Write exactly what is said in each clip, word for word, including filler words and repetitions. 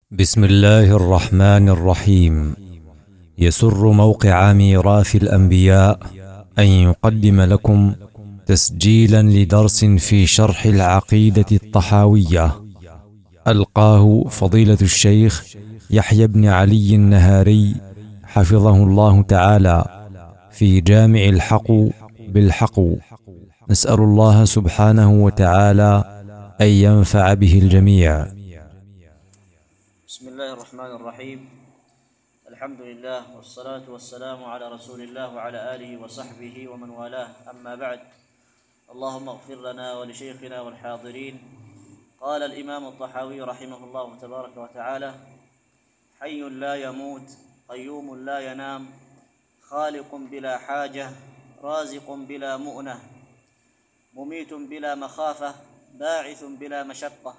بسم الله الرحمن الرحيم. يسر موقع ميراث الأنبياء أن يقدم لكم تسجيلا لدرس في شرح العقيدة الطحاوية، ألقاه فضيلة الشيخ يحيى بن علي النهاري حفظه الله تعالى في جامع الحق بالحق. نسأل الله سبحانه وتعالى أن ينفع به الجميع. بسم الله الرحمن الرحيم. الحمد لله والصلاة والسلام على رسول الله وعلى آله وصحبه ومن والاه، أما بعد. اللهم اغفر لنا ولشيخنا والحاضرين. قال الإمام الطحاوي رحمه الله تبارك وتعالى: حي لا يموت، قيوم لا ينام، خالق بلا حاجة، رازق بلا مؤنة، مميت بلا مخافة، باعث بلا مشقة.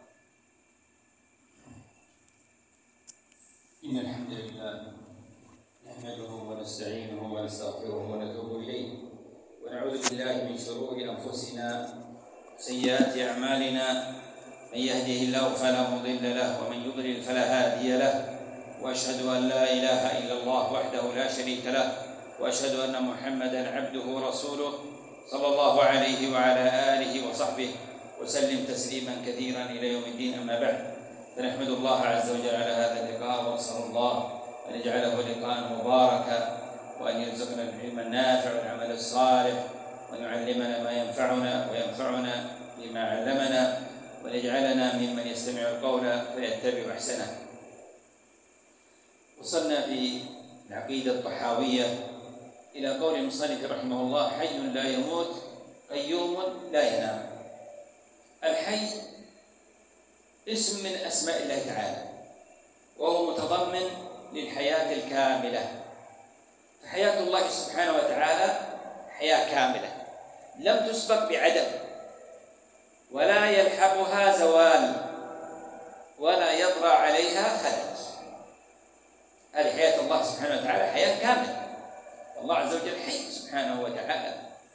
إن الحمد لله نحمده ونستعينه ونستغفره ونتوب إليه، ونعوذ بالله من شرور أنفسنا وسيئات أعمالنا. من يهده الله فلا مضل له، ومن يضلل فلا هادي له، وأشهد أن لا إله إلا الله وحده لا شريك له، وأشهد أن محمدًا عبده ورسوله صلى الله عليه وعلى آله وصحبه وسلم تسليمًا كثيرًا إلى يوم الدين. أما بعد، فنحمد الله عز وجل على هذا اللقاء، ونسأل الله أن يجعله لقاء مباركا، وأن يرزقنا العلم النافع والعمل الصالح، وأن يعلمنا ما ينفعنا وينفعنا بما علمنا، وأن يجعلنا ممن يستمع القول فيتبع أحسنه. وصلنا في العقيدة الطحاوية إلى قول المصنف رحمه الله: حي لا يموت، قيوم لا ينام. الحي اسم من أسماء الله تعالى، وهو متضمن للحياة الكاملة. فحياة الله سبحانه وتعالى حياة كاملة لم تسبق بعدم، ولا يلحقها زوال، ولا يطرأ عليها خلل. هذه حياة الله سبحانه وتعالى حياة كاملة. الله عز وجل حي سبحانه وتعالى.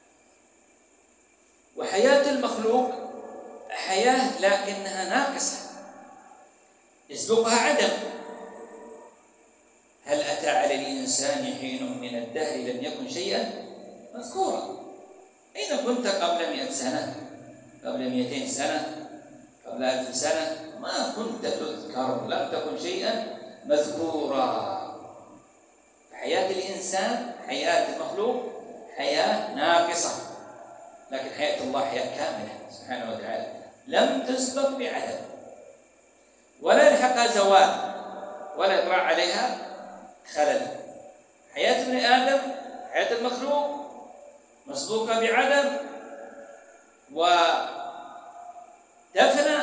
وحياة المخلوق حياة لكنها ناقصة، يسبقها عدم. هل أتى على الإنسان حين من الدهر لم يكن شيئا مذكورا؟ أين كنت قبل مئة سنة، قبل مئتين سنة، قبل ألف سنة؟ ما كنت تذكر، لم تكن شيئا مذكورا. حياة الإنسان، حياة المخلوق حياة ناقصة، لكن حياة الله حياة كاملة سبحانه وتعالى لم تسبق بعدم، ولا يلحقها زوال، ولا يطرأ عليها خلل. حياة ابن آدم، حياة المخلوق مسبوقة بعدم وتفنى،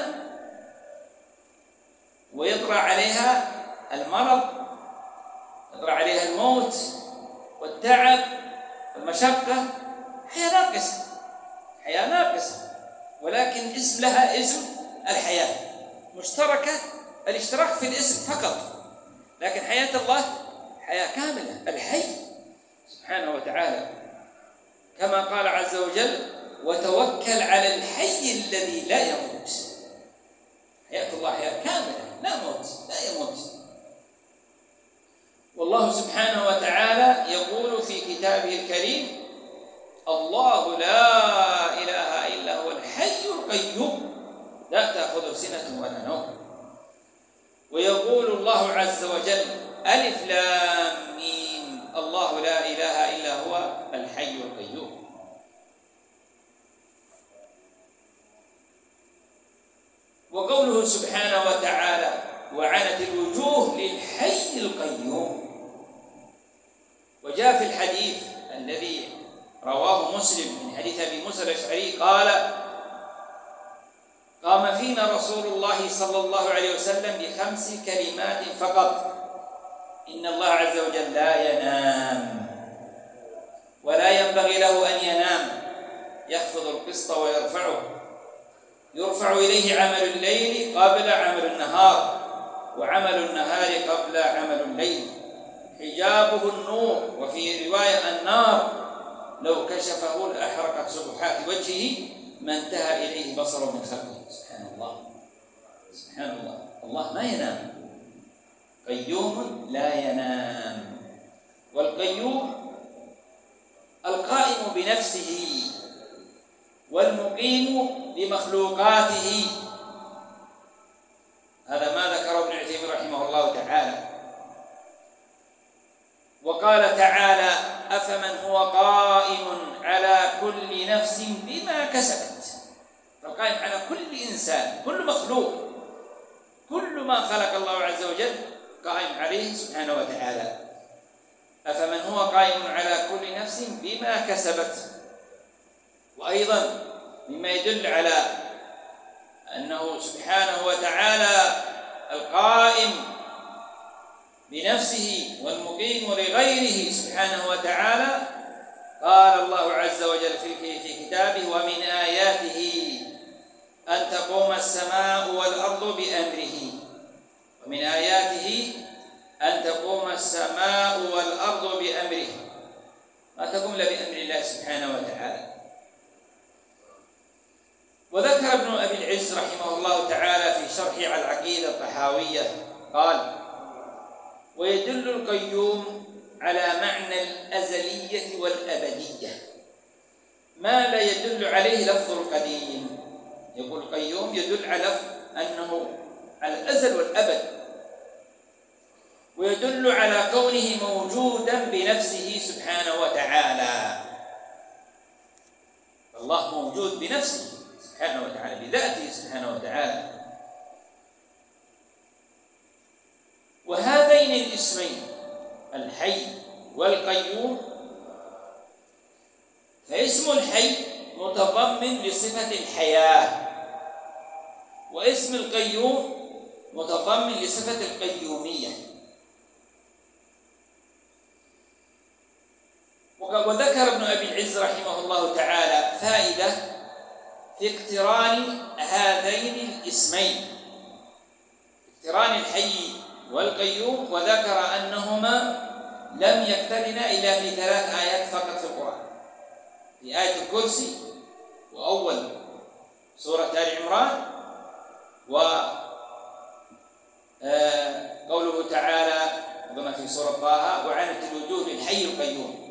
ويطرأ عليها المرض، يطرأ عليها الموت والتعب والمشقة. حياة ناقصة، حياة ناقصة، ولكن اسم لها اسم الحياة، مشتركة الاشتراك في الاسم فقط، لكن حياة الله حياة كاملة. الحي سبحانه وتعالى، كما قال عز وجل: وتوكل على الحي الذي لا يموت. حياة الله حياة كاملة، لا موت، لا يموت. والله سبحانه وتعالى يقول في كتابه الكريم: الله لا إله إلا هو الحي القيوم لا تأخذه سنة ولا نوم. ويقول الله عز وجل: ألف لام ميم، الله لا إله إلا هو الحي القيوم. وقوله سبحانه وتعالى: وعنت الوجوه للحي القيوم. وجاء في الحديث الذي رواه مسلم من حديث أبي موسى الأشعري قال: قام فينا رسول الله صلى الله عليه وسلم بخمس كلمات فقط: إن الله عز وجل لا ينام، ولا ينبغي له أن ينام، يخفض القسط ويرفعه، يرفع إليه عمل الليل قبل عمل النهار، وعمل النهار قبل عمل الليل، حجابه النور، وفي رواية النار، لو كشفه لأحرقت سبحات وجهه ما انتهى إليه بصره من خلقه. سبحان الله، سبحان الله. الله ما ينام، قيوم لا ينام. والقيوم القائم بنفسه والمقيم بمخلوقاته. هذا ما ذكره ابن عثيمين رحمه الله تعالى. وقال تعالى: أفمن هو قائم على كل نفس بما كسبت. فالقائم على كل إنسان، كل مخلوق، كل ما خلق الله عز وجل قائم عليه سبحانه وتعالى. أفمن هو قائم على كل نفس بما كسبت. وأيضا مما يدل على أنه سبحانه وتعالى القائم بنفسه والمقيم لغيره سبحانه وتعالى، قال الله عز وجل في كتابه: ومن آياته أن تقوم السماء والأرض بأمره. ومن آياته أن تقوم السماء والأرض بأمره. ما تقوم إلا بأمر الله سبحانه وتعالى. وذكر ابن أبي العز رحمه الله تعالى في شرحه على العقيدة الطحاوية قال: ويدل القيوم على معنى الأزلية والأبدية ما لا يدل عليه لفظ القديم. يقول القيوم يدل على أنه على الأزل والأبد، ويدل على كونه موجودا بنفسه سبحانه وتعالى. الله موجود بنفسه سبحانه وتعالى، بذاته سبحانه وتعالى. وهذين الاسمين الحي والقيوم، فاسم الحي متضمن لصفة الحياة، واسم القيوم متضمن لصفة القيومية. وذكر ابن أبي العز رحمه الله تعالى فائدة في اقتران هذين الاسمين، اقتران الحي والقيوم، وذكر أنهما لم يقترنا إلا في ثلاث آيات فقط في القرآن: في آية الكرسي، وأول سورة آل عمران، وقوله تعالى كما في سورة طه: وعنت الوجوه للحي القيوم.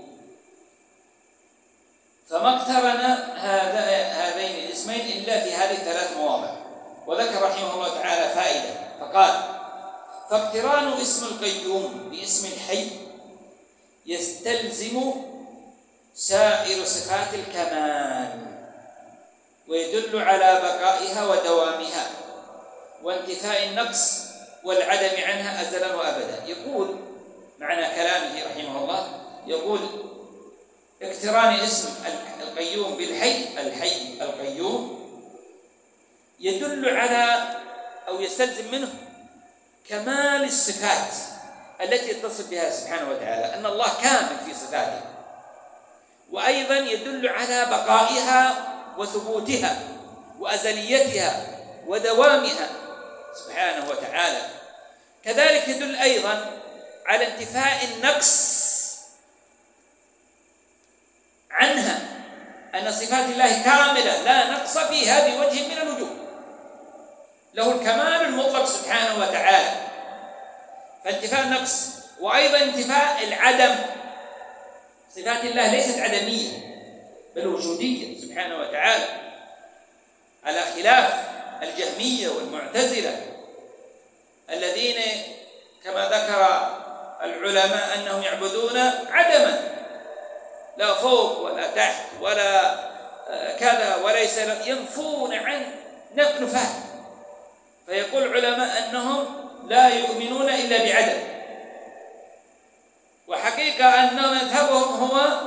فما اقترن هذين الاسمين إلا في هذه الثلاث مواضع. وذكر رحمه الله تعالى فائدة فقال: فاقتران اسم القيوم باسم الحي يستلزم سائر صفات الكمال، ويدل على بقائها ودوامها وانتفاء النقص والعدم عنها أزلا وأبدا. يقول معنى كلامه رحمه الله، يقول: اقتران اسم القيوم بالحي، الحي القيوم، يدل على أو يستلزم منه كمال الصفات التي يتصف بها سبحانه وتعالى، أن الله كامل في صفاته. وأيضا يدل على بقائها وثبوتها وأزليتها ودوامها سبحانه وتعالى. كذلك يدل أيضا على انتفاء النقص عنها، أن صفات الله كاملة لا نقص فيها بوجه من الوجوه، له الكمال المطلق سبحانه وتعالى. فانتفاء النقص وأيضا انتفاء العدم. صفات الله ليست عدمية بل وجودية سبحانه وتعالى، على خلاف الجهمية والمعتزلة الذين كما ذكر العلماء أنهم يعبدون عدما، لا فوق ولا تحت ولا كذا وليس، ينفون عن نفاه. فيقول العلماء أنهم لا يؤمنون إلا بعدم، وحقيقة أن مذهبهم هو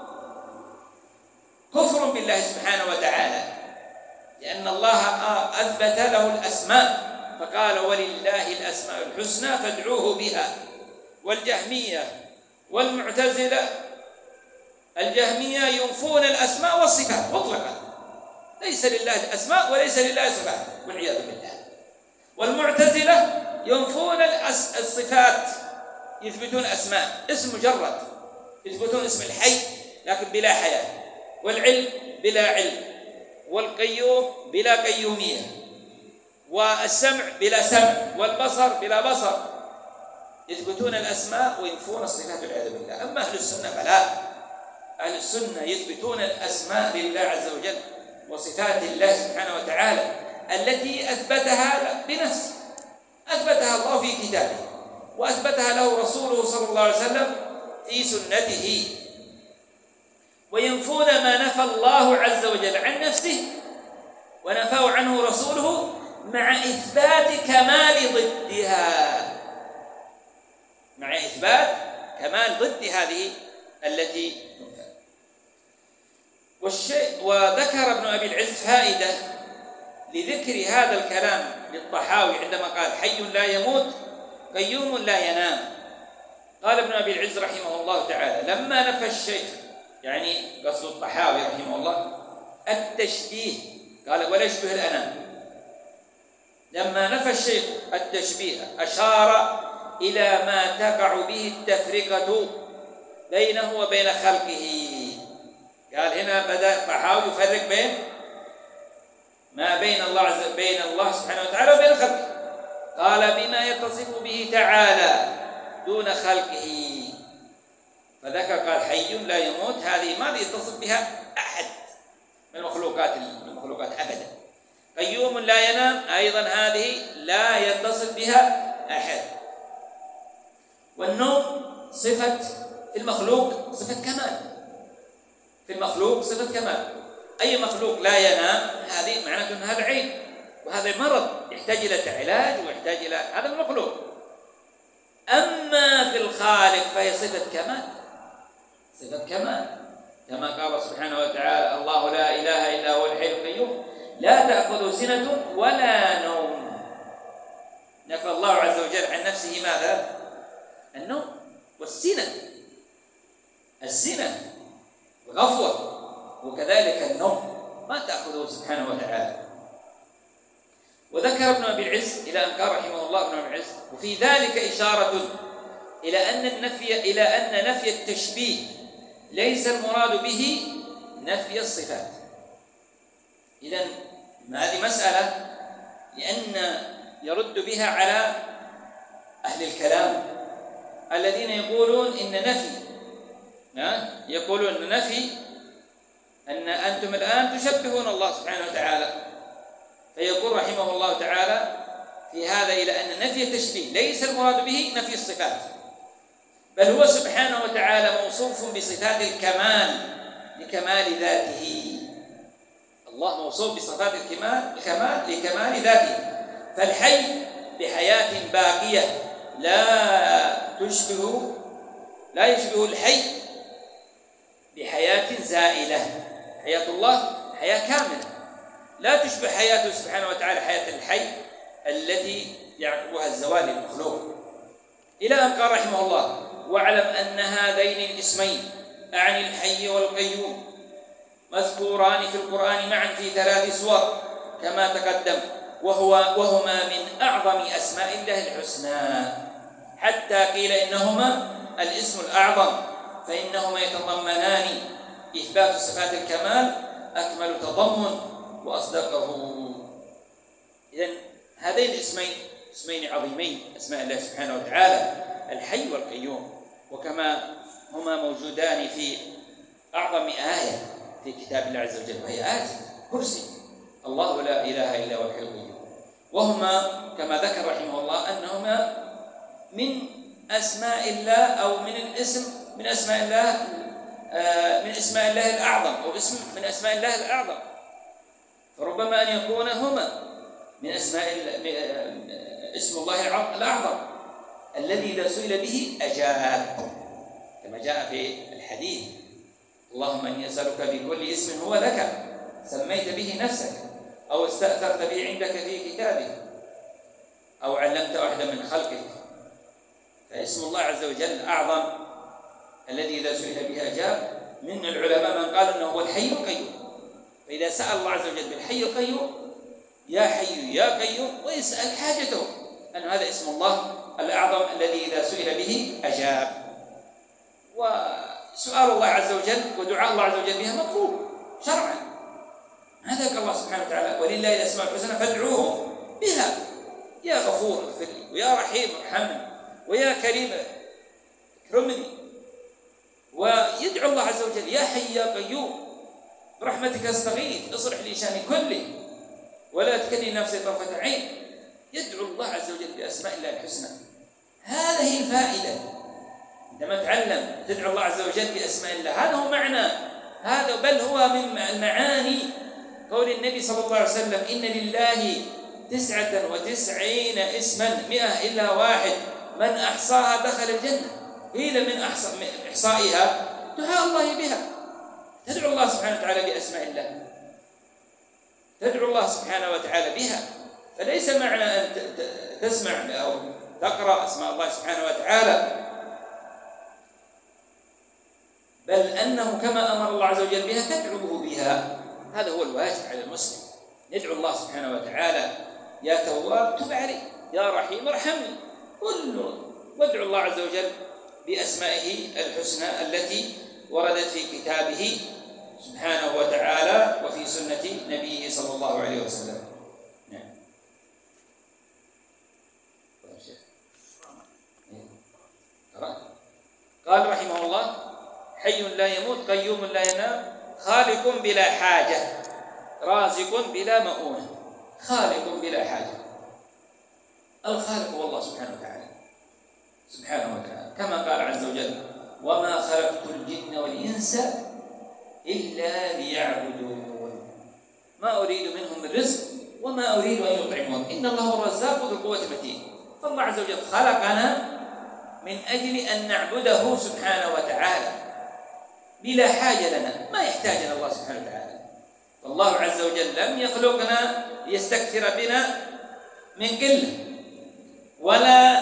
كفر بالله سبحانه وتعالى، لأن الله أثبت له الأسماء فقال: ولله الأسماء الحسنى فادعوه بها. والجهمية والمعتزلة، الجهمية ينفون الأسماء والصفات مطلقا، ليس لله الأسماء وليس لله صفات والعياذ بالله. والمعتزلة ينفون الصفات، يثبتون أسماء، اسم مجرد، يثبتون اسم الحي لكن بلا حياة، والعلم بلا علم، والقيوم بلا قيومية، والسمع بلا سمع، والبصر بلا بصر. يثبتون الأسماء وينفون الصفات والعياذ بالله. أما أهل السنة فلا، أهل السنة يثبتون الأسماء لله عز وجل وصفات الله سبحانه وتعالى التي أثبتها بنفسه، أثبتها الله في كتابه وأثبتها له رسوله صلى الله عليه وسلم في سنته، وينفون ما نفى الله عز وجل عن نفسه ونفاه عنه رسوله مع إثبات كمال ضدها، مع إثبات كمال ضد هذه التي تنفى. والشيء وذكر ابن أبي العز فائدة لذكر هذا الكلام للطحاوي عندما قال حي لا يموت قيوم لا ينام. قال ابن أبي العز رحمه الله تعالى لما نفى الشيخ، يعني قصد الطحاوي رحمه الله، التشبيه، قال ولا يشبه الأنام. لما نفى الشيخ التشبيه أشار إلى ما تقع به التفرقة بينه وبين خلقه. قال هنا بدأ الطحاوي يفرق بين ما بين الله عز بين الله سبحانه وتعالى وبين خلقه. قال بما يتصف به تعالى دون خلقه، فذكر قال حي لا يموت، هذه ما يتصف بها أحد من المخلوقات المخلوقات أبدا. قيوم لا ينام أيضا هذه لا يتصف بها أحد. والنوم صفة في المخلوق صفة كمال، في المخلوق صفة كمال. أي مخلوق لا ينام هذه معناته أن هذا عيب وهذا مرض يحتاج إلى علاج ويحتاج إلى هذا المخلوق. أما في الخالق فهي صفة كمال، صفة كمال، كما قال سبحانه وتعالى الله لا إله إلا هو الحي القيوم لا تأخذه سنة ولا نوم. نفى الله عز وجل عن نفسه ماذا؟ النوم والسنة، السنة الغفوة، وكذلك النوم ما تأخذه سبحانه وتعالى. وذكر ابن أبي العز إلى أن قال رحمه الله ابن أبي العز وفي ذلك إشارة إلى أن النفي إلى أن نفي التشبيه ليس المراد به نفي الصفات. إذن هذه مسألة لأن يرد بها على أهل الكلام الذين يقولون إن نفي يقولون إن نفي أن أنتم الآن تشبهون الله سبحانه وتعالى. فيقول رحمه الله تعالى في هذا إلى أن نفي التشبيه ليس المراد به نفي الصفات، بل هو سبحانه وتعالى موصوف بصفات الكمال لكمال ذاته. الله موصوف بصفات الكمال الكمال لكمال ذاته، فالحي بحياة باقية لا تشبه لا يشبه الحي بحياة زائلة. حياة الله حياة كاملة لا تشبه حياته سبحانه وتعالى حياة الحي التي يعقبها الزوال المخلوق. إلى أن قال رحمه الله واعلم أن هذين الاسمين أعني الحي والقيوم مذكوران في القرآن معا في ثلاث سور كما تقدم، وهو وهما من أعظم أسماء الله الحسنى، حتى قيل إنهما الاسم الأعظم، فإنهما يتضمنان إثبات صفات الكمال أكمل تضمن وأصدقه. إذن هذين الاسمين اسمين عظيمين أسماء الله سبحانه وتعالى الحي والقيوم، وكما هما موجودان في أعظم آية في كتاب الله عز وجل وهي آية كرسي الله لا إله إلا هو الحي القيوم، وهما كما ذكر رحمه الله أنهما من أسماء الله أو من الاسم من أسماء الله آه من أسماء الله الأعظم أو اسم من أسماء الله الأعظم، فربما أن يكون هما من أسماء اسم الله الأعظم الذي إذا سئل به أجاب، كما جاء في الحديث اللهم إني أسألك بكل اسم هو لك سميت به نفسك أو استأثرت به عندك في كتابك أو علمت أحدا من خلقك. فاسم الله عز وجل أعظم الذي إذا سئل به أجاب. من العلماء من قال أنه هو الحي القيوم، فإذا سأل الله عز وجل بالحي القيوم يا حي يا قيوم ويسأل حاجته، أن هذا اسم الله الأعظم الذي إذا سئل به أجاب. وسؤال الله عز وجل ودعاء الله عز وجل بها مطلوب شرعا، هذا قال الله سبحانه وتعالى ولله الأسماء الحسنى فادعوه بها، يا غفور اغفر لي ويا رحيم ارحمني ويا كريم اكرمني، ويدعو الله عز وجل يا حي يا قيوم برحمتك استغيث اصلح لي شأني كله ولا تكلني نفسي طرفة عين. يدعو الله عز وجل بأسماء الله الحسنى. هذه الفائدة عندما تعلم تدعو الله عز وجل بأسماء الله، هذا هو معنى هذا، بل هو من المعاني قول النبي صلى الله عليه وسلم إن لله تسعة وتسعين اسما مئة إلا واحد من أحصاها دخل الجنة. قيل من إحصائها دعاء الله بها، تدعو الله سبحانه وتعالى بأسماء الله، تدعو الله سبحانه وتعالى بها. فليس معنى أن تسمع أو تقرأ أسماء الله سبحانه وتعالى، بل أنه كما أمر الله عز وجل بها تدعوه بها. هذا هو الواجب على المسلم، ندعو الله سبحانه وتعالى يا تواب تب علي، يا رحيم ارحمني، كل وادعو الله عز وجل بأسمائه الحسنى التي وردت في كتابه سبحانه وتعالى وفي سنة نبيه صلى الله عليه وسلم. نعم. قال رحمه الله حي لا يموت قيوم لا ينام خالق بلا حاجة رازق بلا مؤونة. خالق بلا حاجة، الخالق هو الله سبحانه وتعالى سبحانه وتعالى، كما قال عز وجل وما خلقت الجن والإنس إلا ليعبدون ما أريد منهم من رزق وما أريد أن يطعمون إن الله هو الرزاق ذو القوة المتين. فالله عز وجل خلقنا من أجل أن نعبده سبحانه وتعالى بلا حاجة لنا، ما يحتاجنا الله سبحانه وتعالى. فالله عز وجل لم يخلقنا ليستكثر بنا من قلة ولا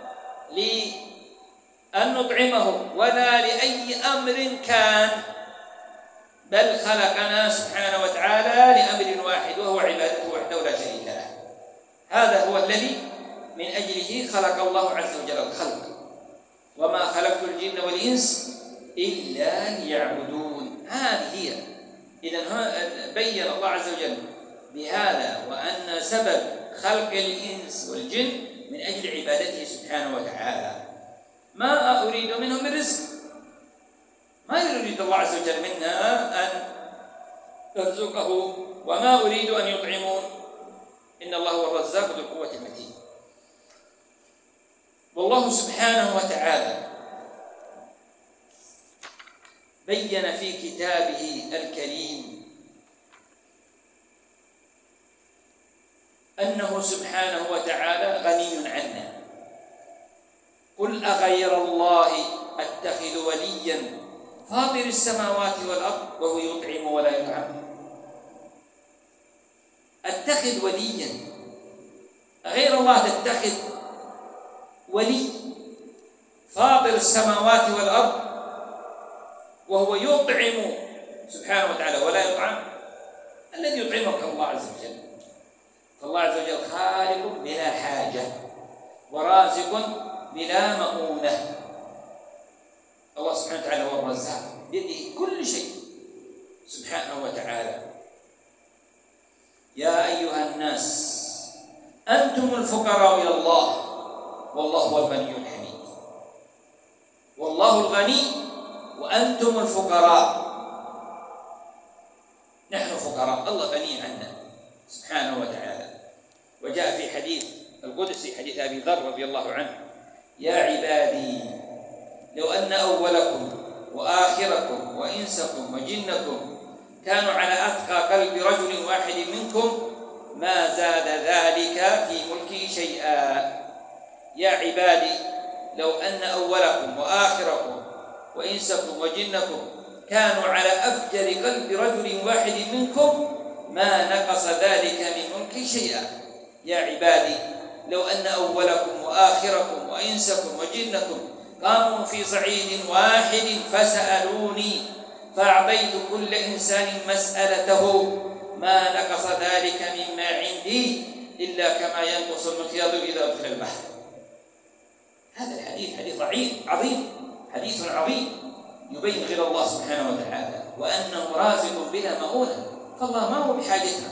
لأن نطعمه ولا لأي أمر كان، بل خلقنا سبحانه وتعالى لأمر واحد وهو عبادته وحده لا شريك له. هذا هو الذي من أجله خلق الله عز وجل الخلق. وما خلقت الجن والإنس إلا ليعبدون. هذه هي. إذن بين الله عز وجل بهذا وأن سبب خلق الإنس والجن من أجل عبادته سبحانه وتعالى. ما أريد منهم من رزق، ما يريد الله عز وجل منا أن نرزقه وما أريد أن يطعمون، إن الله هو الرزاق ذو القوة المتين. والله سبحانه وتعالى بين في كتابه الكريم أنه سبحانه وتعالى غني عنا. قل أغير الله أتخذ وليا فاطر السماوات والأرض وهو يطعم ولا يطعم. أتخذ وليا، غير الله تتخذ ولي فاطر السماوات والأرض وهو يطعم سبحانه وتعالى ولا يطعم. الذي يطعمك الله عز وجل. فالله عز وجل خالق بلا حاجة ورازق بلا مؤونة. الله سبحانه وتعالى هو الرزاق بيده كل شيء سبحانه وتعالى. يا أيها الناس أنتم الفقراء إلى الله والله هو الغني الحميد. والله الغني وأنتم الفقراء. نحن فقراء، الله غني عنا سبحانه وتعالى. وجاء في حديث القدسي حديث أبي ذر رضي الله عنه يا عبادي لو أن أولكم وآخركم وإنسكم وجنكم كانوا على أتقى قلب رجل واحد منكم ما زاد ذلك في ملكي شيئا. يا عبادي لو أن أولكم وآخركم وإنسكم وجنكم كانوا على أفجر قلب رجل واحد منكم ما نقص ذلك من ملكي شيئا. يا عبادي لو أن أولكم وآخركم وإنسكم وجنكم قاموا في صعيد واحد فسألوني فأعطيت كل إنسان مسألته ما نقص ذلك مما عندي إلا كما ينقص المخيط إذا أدخل البحر. هذا الحديث حديث عظيم، حديث عظيم يبين غير الله سبحانه وتعالى وأنه رازق بلا مؤونة. فالله ما هو بحاجتنا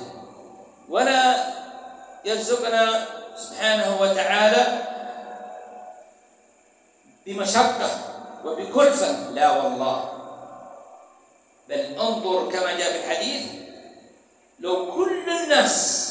ولا يرزقنا سبحانه وتعالى بمشقة وبكلفة، لا والله، بل انظر كما جاء في الحديث: لو كل الناس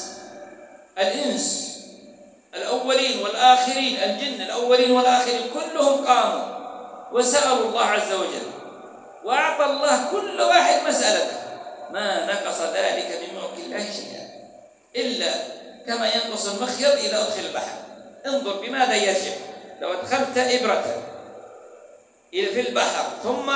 الإنس الأولين والآخرين، الجن الأولين والآخرين كلهم قاموا وسألوا الله عز وجل وأعطى الله كل واحد مسألته، ما نقص ذلك من ملك الله شيئا، إلا كما ينقص المخيط إذا أدخل البحر. انظر بماذا يرجع. لو أدخلت إبرة في البحر ثم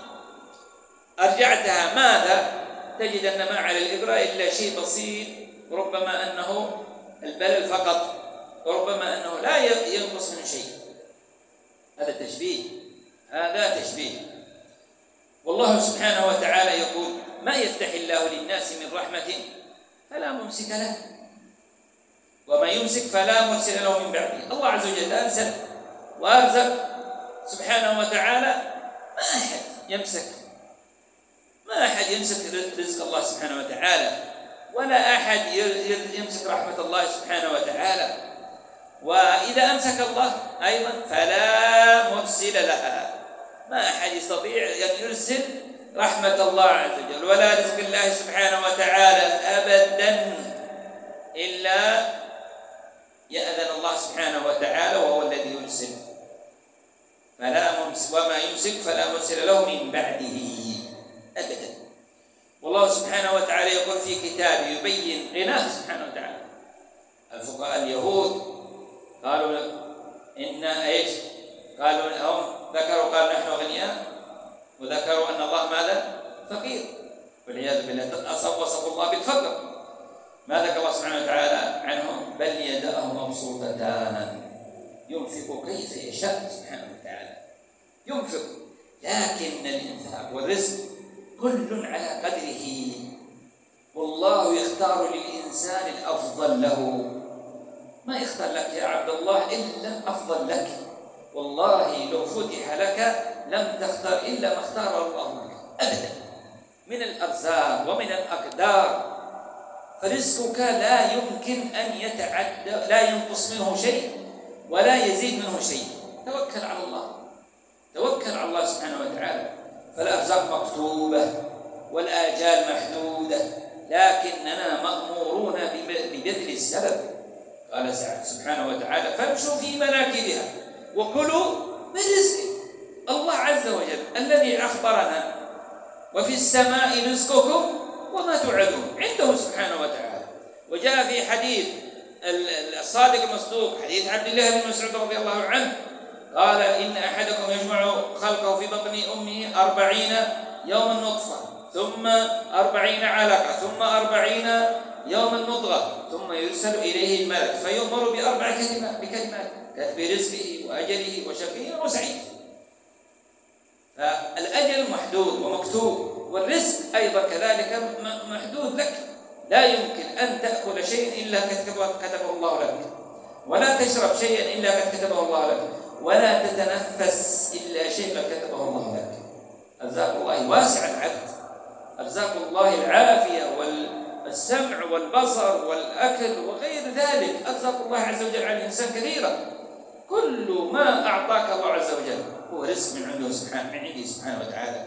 أرجعتها، ماذا تجد؟ أن ما على الإبرة إلا شيء بسيط، ربما أنه البلل فقط، وربما أنه لا ينقص من شيء. هذا تشبيه، هذا تشبيه. والله سبحانه وتعالى يقول: ما يفتح الله للناس من رحمة فلا ممسك له، وما يمسك فلا مرسل له من بعده. الله عز وجل أرسل وأرزق سبحانه وتعالى، ما أحد يمسك ما أحد يمسك رزق الله سبحانه وتعالى، ولا أحد يمسك رحمة الله سبحانه وتعالى. وإذا أمسك الله أيضا فلا مرسل لها، ما أحد يستطيع أن يرسل رحمة الله عز وجل ولا رزق الله سبحانه وتعالى أبدا إلا يأذن الله سبحانه وتعالى، وهو الذي يرسل. فلا ممسك، وما يمسك فلا مرسل له من بعده أبدا. والله سبحانه وتعالى يقول في كتابه يبين غناه سبحانه وتعالى. الفقهاء اليهود قالوا إن إيش؟ قالوا هم ذكروا قالوا نحن أغنياء، وذكروا أن الله ماذا؟ فقير، والعياذ بالله. وصفوا الله بالفقر. ما ذكر الله سبحانه وتعالى عنهم؟ بل يداه مبسوطتان ينفق كيف يشاء سبحانه وتعالى، ينفق، لكن الإنفاق والرزق كل على قدره، والله يختار للإنسان الأفضل له، ما يختار لك يا عبد الله إلا أفضل لك. والله لو فتح لك لم تختار إلا ما اختاره الله لك أبدا، من الأرزاق ومن الأقدار. فرزقك لا يمكن أن يتعدى، لا ينقص منه شيء ولا يزيد منه شيء. توكل على الله، توكل على الله سبحانه وتعالى. فالأرزاق مكتوبة والآجال محدودة، لكننا مأمورون ببذل السبب. قال سبحانه وتعالى: فامشوا في مناكبها وكلوا من رزقه. الله عز وجل الذي أخبرنا: وفي السماء رزقكم وما توعدون، عنده سبحانه وتعالى. وجاء في حديث الصادق المصدوق، حديث عبد الله بن مسعود رضي الله عنه، قال: إن أحدكم يجمع خلقه في بطن أمه أربعين يوما نطفة، ثم أربعين علقة، ثم أربعين يوما مضغة، ثم يرسل إليه الملك فيؤمر بأربع كلمات بكلمات كتب رزقه وأجله وشقي وسعيد. فالأجل محدود ومكتوب، والرزق أيضا كذلك محدود لك. لا يمكن أن تأكل شيئا إلا كتبه الله لك، ولا تشرب شيئا إلا قد كتبه الله لك، ولا تتنفس إلا شيء قد كتبه الله لك. أرزاق الله واسع العبد، أرزاق الله العافية والسمع والبصر والأكل وغير ذلك. أرزاق الله عز وجل على الإنسان كثيرة. كل ما أعطاك الله عز وجل هو رزق من عنده سبحانه، من عنده سبحانه وتعالى.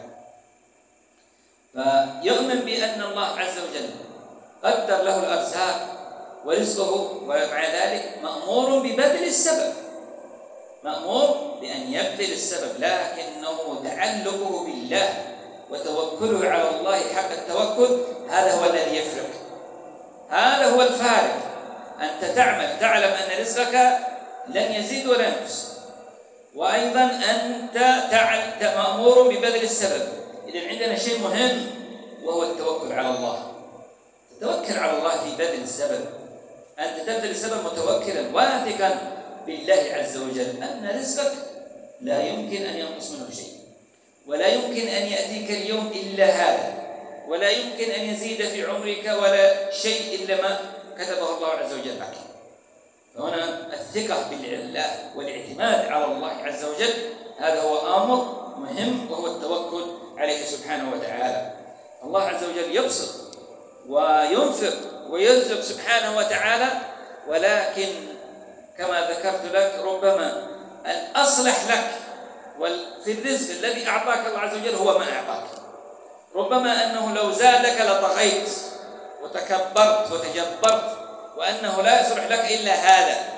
فيؤمن بأن الله عز وجل قدر له الأرزاق ورزقه، ومع ذلك مأمور ببذل السبب، مأمور بأن يبذل السبب، لكنه تعلقه بالله وتوكله على الله حق التوكل، هذا هو الذي يفرق، هذا هو الفارق. أنت تعمل تعلم أن رزقك لن يزيد ولا ينقص، وأيضا أنت مأمور ببذل السبب. إذن عندنا شيء مهم وهو التوكل على الله. تتوكل على الله في بذل السبب، أنت تبذل السبب متوكلا واثقا بالله عز وجل أن رزقك لا يمكن أن ينقص منه شيء، ولا يمكن أن يأتيك اليوم إلا هذا، ولا يمكن أن يزيد في عمرك ولا شيء إلا ما كتبه الله عز وجل لك. فهنا الثقة بالله والاعتماد على الله عز وجل، هذا هو أمر مهم، وهو التوكل عليه سبحانه وتعالى. الله عز وجل يبسط وينفق ويرزق سبحانه وتعالى، ولكن كما ذكرت لك ربما الأصلح لك وفي الرزق الذي أعطاك الله عز وجل هو ما أعطاك. ربما أنه لو زادك لطغيت وتكبرت وتجبرت، وأنه لا يصلح لك إلا هذا.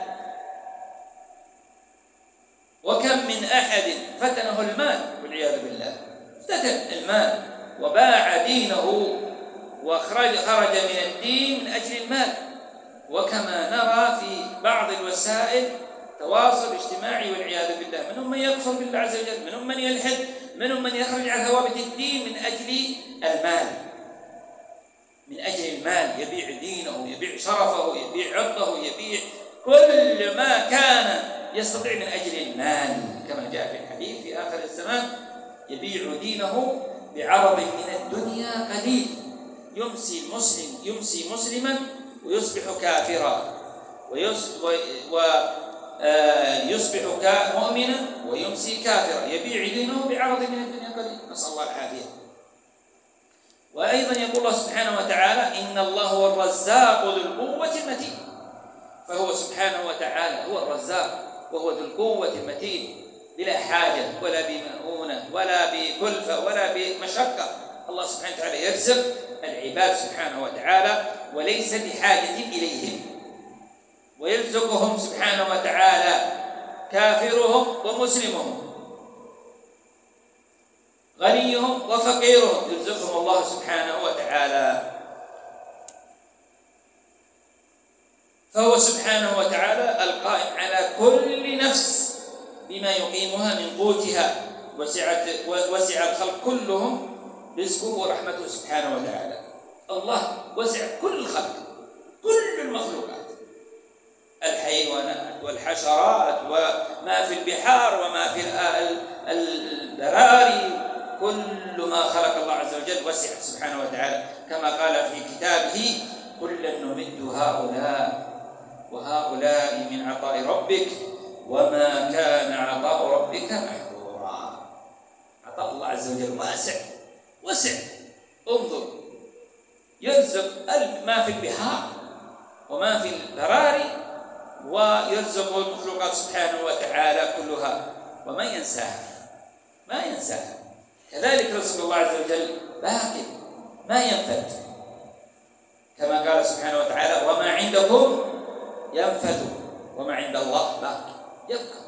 وكم من أحد فتنه المال والعياذ بالله، افتتن المال وباع دينه وخرج خرج من الدين من أجل المال. وكما نرى في بعض الوسائل التواصل الاجتماعي والعياذ بالله، منهم من يكفر بالله عز وجل، منهم من يلحد، منهم من يخرج عن ثوابت الدين من أجل المال. من أجل المال يبيع دينه، يبيع شرفه، يبيع عرضه، يبيع كل ما كان يستطيع من أجل المال، كما جاء في الحديث في آخر الزمان يبيع دينه بعرض من الدنيا قليل. يمسي المسلم يمسي مسلما ويصبح كافرا، ويصبح مؤمنا ويمسي كافرا، يبيع دينه بعرض من الدنيا قليل، نسأل الله العافية. وأيضا يقول الله سبحانه وتعالى: إن الله هو الرزاق ذو القوة المتين. فهو سبحانه وتعالى هو الرزاق وهو ذو القوة المتين، بلا حاجة ولا بمؤونة ولا بكلفة ولا بمشقة. الله سبحانه وتعالى يرزق العباد سبحانه وتعالى وليس بحاجة إليهم، ويرزقهم سبحانه وتعالى كافرهم ومسلمهم، غنيهم وفقيرهم، يرزقهم الله سبحانه وتعالى. فهو سبحانه وتعالى القائم على كل نفس بما يقيمها من قوتها، وسع الخلق كلهم رزقه ورحمته سبحانه وتعالى. الله وسع كل الخلق، كل المخلوقات، الحيوانات والحشرات وما في البحار وما في البراري، كل ما خلق الله عز وجل وسع سبحانه وتعالى، كما قال في كتابه: كلا نمد هؤلاء وهؤلاء من عطاء ربك وما كان عطاء ربك محظورا. عطاء الله عز وجل واسع وسع. انظر، يرزق ما في البحار وما في البراري، ويرزق المخلوقات سبحانه وتعالى كلها، وما ينساها ما ينساها. كذلك رزق الله عز وجل باق ما ينفد، كما قال سبحانه وتعالى: وما عندكم ينفد وما عند الله باق يبقى.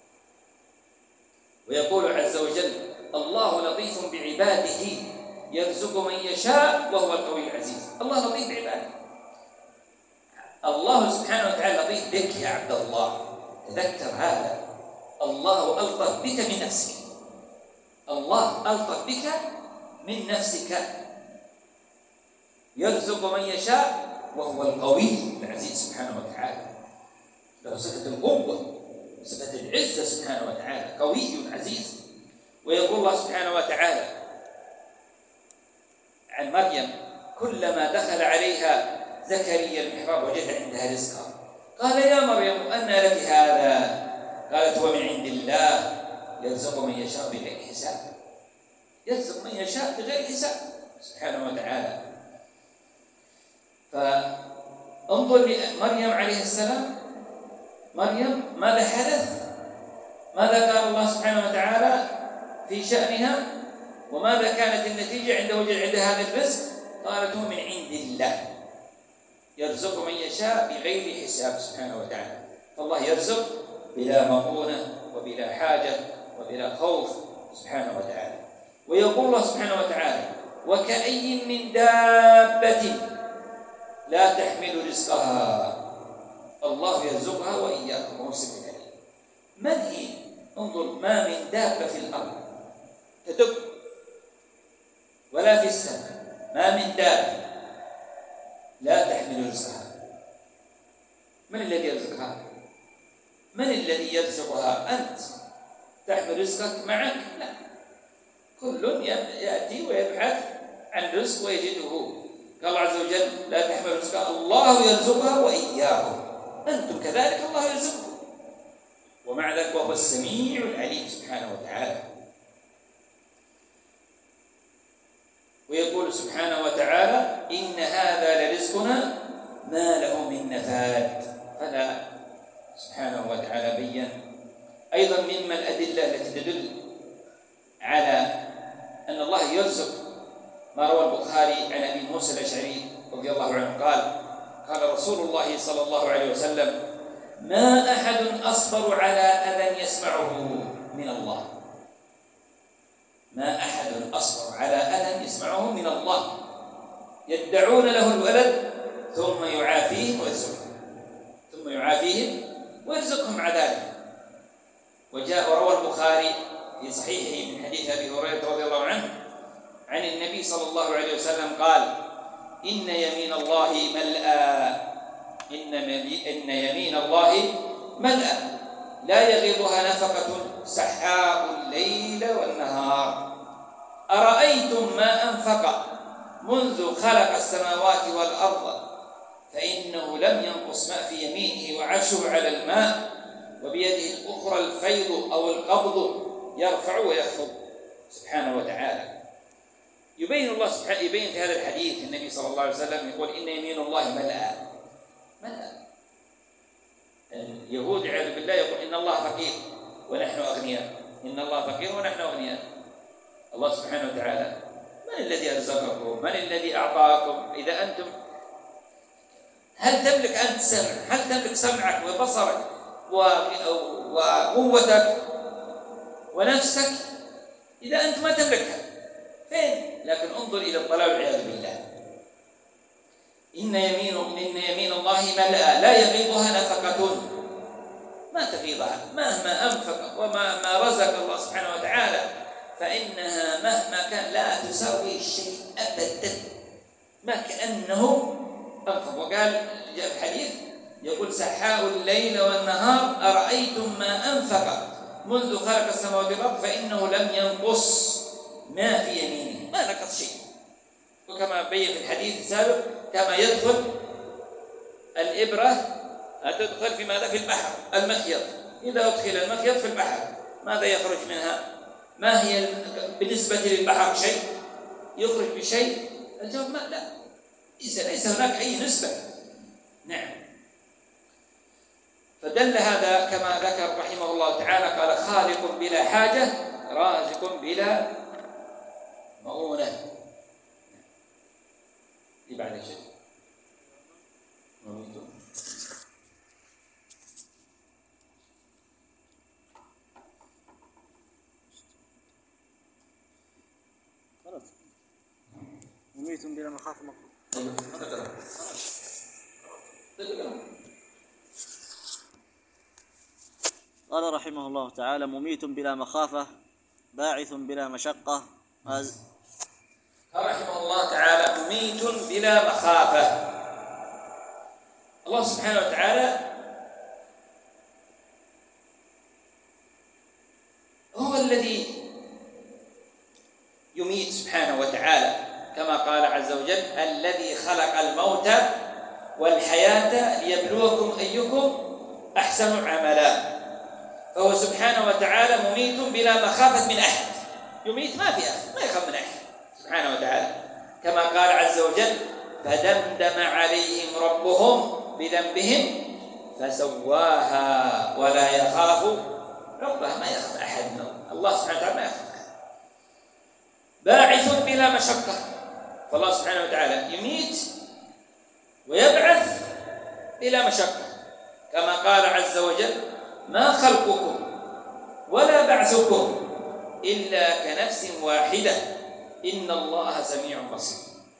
ويقول عز وجل: الله لطيف بعباده يرزق من يشاء وهو القوي العزيز. الله لطيف بعباده. الله سبحانه وتعالى لطيف بك يا عبد الله، تذكر هذا. الله ألطف بك من نفسك، الله ألطف بك من نفسك. يرزق من يشاء وهو القوي العزيز سبحانه وتعالى، له صفة القوة وصفة العزة سبحانه وتعالى، قوي عزيز. ويقول الله سبحانه وتعالى عن مريم: كلما دخل عليها زكريا المحراب وجد عندها رزقا قال: يا مريم أنى لك هذا؟ قالت: هو من عند الله يرزق من يشاء بغير حساب. يرزق من يشاء بغير حساب سبحانه وتعالى. فانظر لمريم عليه السلام. مريم ماذا حدث؟ ماذا قال الله سبحانه وتعالى في شأنها؟ وماذا كانت النتيجة عند وجد عندها هذا الرزق؟ قالت: هو من عند الله يرزق من يشاء بغير حساب سبحانه وتعالى. فالله يرزق بلا مؤونة وبلا حاجة وبلا خوف سبحانه وتعالى. ويقول الله سبحانه وتعالى: وكأي من دابة لا تحمل رزقها الله يرزقها وإياكم ومسلم الكريم. من هي؟ انظر، ما من دابة في الأرض تدب ولا في السماء، ما من دابة لا تحمل رزقها. من الذي يرزقها؟ من الذي يرزقها؟ أنت تحمل رزقك معك؟ لا، كل يأتي ويبحث عن رزق ويجده. قال الله عز وجل: لا تحمل رزقها الله يرزقها وإياكم. أنتم كذلك الله يرزقكم، ومع ذلك وهو السميع العليم سبحانه وتعالى. ويقول سبحانه وتعالى: إن هذا لرزقنا ما له من نفاد. فلا سبحانه وتعالى بين أيضا مما الأدلة التي تدل على أن الله يرزق، ما روى البخاري عن أبي موسى الأشعري رضي الله عنه قال قال رسول الله صلى الله عليه وسلم: ما أحد أصبر على أذى يسمعه من الله. ما أحد أصبر على أذى يسمعه من الله، يدعون له الولد ثم يعافيهم ويرزقهم ثم يعافيهم ويرزقهم عذابه. وجاء وروى البخاري في صحيحه من حديث أبي هريرة رضي الله عنه عن النبي صلى الله عليه وسلم قال: إن يمين الله ملأى إن, إن يمين الله ملأى لا يغيضها نفقة سحاء الليل والنهار. أرأيتم ما أنفق منذ خلق السماوات والأرض فإنه لم ينقص ما في يمينه وعرشه على الماء، وبيده الأخرى الفيض أو القبض يرفع ويخفض سبحانه وتعالى. يبين الله سبحانه يبين في هذا الحديث النبي صلى الله عليه وسلم يقول: إن يمين الله ملأى ملأى. اليهود عياذ بالله يقول: إن الله فقير ونحن أغنياء، إن الله فقير ونحن أغنياء. الله سبحانه وتعالى: من الذي أرزقكم؟ من الذي أعطاكم؟ إذا أنتم هل تملك أنت سمع؟ هل تملك سمعك وبصرك وقوتك ونفسك؟ إذا أنت ما تملكها فين؟ لكن انظر إلى الضلال والعياذ بالله. إن يمين إن يمين الله ملأى لا يغيضها نفقة، ما تغيضها مهما أنفق وما ما رزق الله سبحانه وتعالى، فإنها مهما كان لا تساوي شيء أبدا، ما كأنه أنفق. وقال جاء في الحديث يقول: سحاء الليل والنهار أرأيتم ما أنفق منذ خلق السماوات والأرض فإنه لم ينقص ما في يمينه، ما نقص شيء. وكما بين في الحديث السابق كما يدخل الإبرة تدخل في ماذا؟ في البحر، المخيط. إذا أدخل المخيط في البحر ماذا يخرج منها؟ ما هي بالنسبة للبحر شيء؟ يخرج بشيء؟ الجواب ما لا، ليس هناك أي نسبة. نعم. فدل هذا كما ذكر رحمه الله تعالى قال: خالق بلا حاجة رازق بلا مؤونة. دي بعد شيء مميت بلا مخافة مقبول. قال رحمه الله تعالى: مميت بلا مخافة باعث بلا مشقة. قال رحمه الله تعالى: مميت بلا مخافة. الله سبحانه وتعالى هو الذي يميت سبحانه وتعالى، كما قال عز وجل: الذي خلق الموت والحياة ليبلوكم أيكم أحسن عملا. فهو سبحانه وتعالى مميت بلا مخافة من أحد، يميت ما في أحد، ما يخاف من أحد سبحانه وتعالى، كما قال عز وجل: فدمدم عليهم ربهم بذنبهم فسواها ولا يخاف ربها. ما يخاف أحد منهم، الله سبحانه وتعالى ما يخاف أحد. باعث بلا مشقة، فالله سبحانه وتعالى يميت ويبعث بلا مشقة، كما قال عز وجل: ما خلقكم ولا بعثكم إلا كنفس واحدة إن الله سميع بصير.